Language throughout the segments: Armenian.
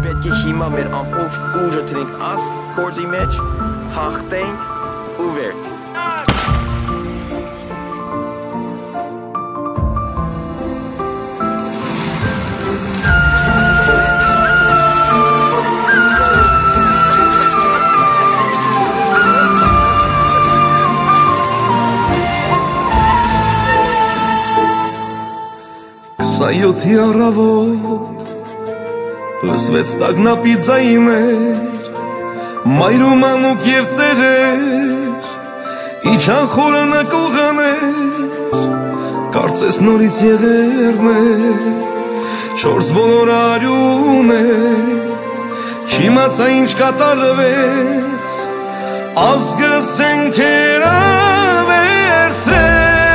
պետք է հիմա մեր ամբողջ ուժը տնենք աս գործի մեջ, հաղթենք ու վերջ։ Սայոթի առավոտ լսվեց տագնապի ձայներ, մայրու մանուկ և ծերեր, իջան խորը նկուղաներ, կարծես նորից եղերներ, չորս բոլոր արյուներ, չիմացա ինչ կատարվեց, ազգը զենքեր ավերցրեց։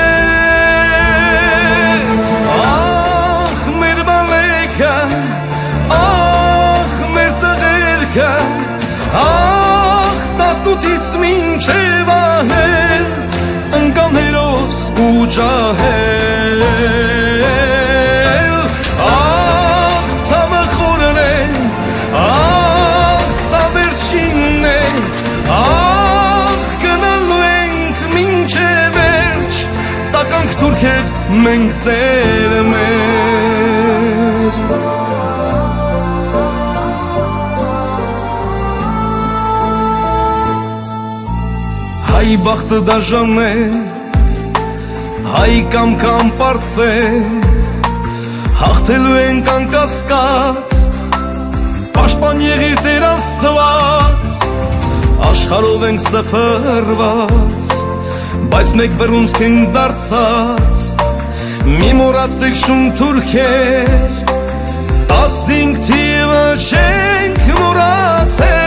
Ախ, տասնութից մինչև ահել, ընկան հերոս ու ջահել, ախ, ցավը խորն է, ախ, սա վերջինն է, ախ, գնալու ենք մինչև վերջ, տականք թուրքեր մենք ձեր մեր։ Հայ բախտը դաժան է, հայ կամ պարտ է, հաղթելու ենք անկասկած, պաշտպան եղիր Տեր Աստված, աշխարհով ենք սփռված, բայց մեկ բռունցք ենք դարձած, մի մոռացեք շուն թուրքեր, 15 թիվը չենք մոռացել։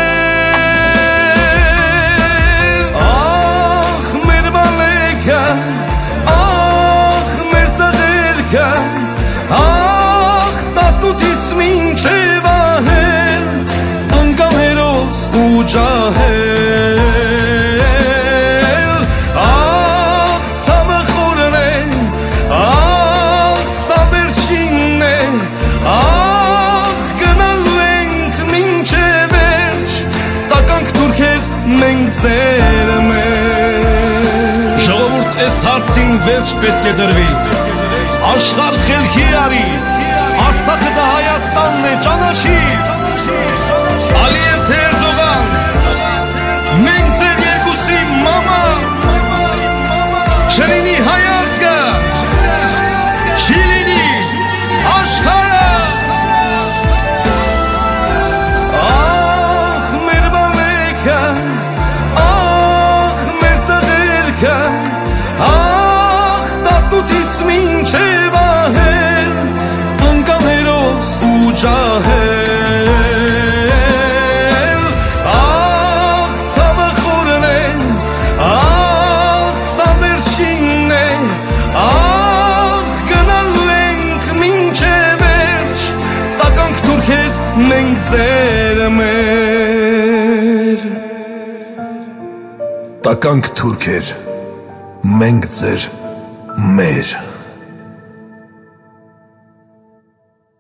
Ախ, տասնութից մինչև ահել, ընկան հերոս ու ջահել, ախ, ցավը խորն է, ախ, սա վերջինն է, ախ, գնալու ենք մինչև վերջ, տականք թուրքեր մենք ձեր մեր։ Ժողովուրդ, այս հարցին վերջ պետք է դրվի, աշխարհ խելքի արի, Արցախը դա Հայաստանն է, ճանաչիր, Ալիև թե Էրդողան, մենք ձեր երկուսի մամա, չլինի հայ ազգը, չի լինի աշխարհը։ Ախ, մեր բալեկը, ախ, մեր տղերքը, ախ, տասնութից մինչև ահել, ընկան հերոս ու ջահել, ախ, ցավը խորն է, ախ, սա վերջինն է, ախ, գնալու ենք մինչև վերջ, տականք թուրքեր մենք ձեր մեր։ Տականք թուրքեր մենք ձեր մեր։